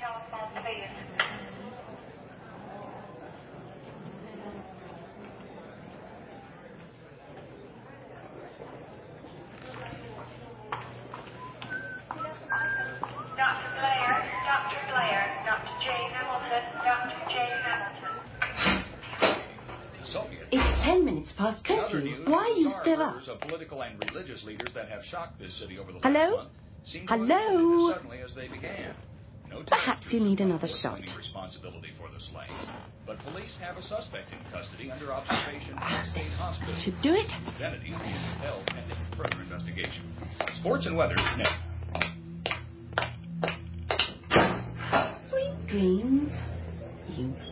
It's 10 minutes past curfew. Why are you still up? Of political and religious leaders that have shocked this city over the Hello? last month seem to Hello? have ended suddenly as they began. No Perhaps you need another shot. Responsibility for the slaying, but police have a suspect in custody under observation at a state hospital. Should do it. Identity is being withheld pending further investigation. Sports and weather next. Sweet dreams, you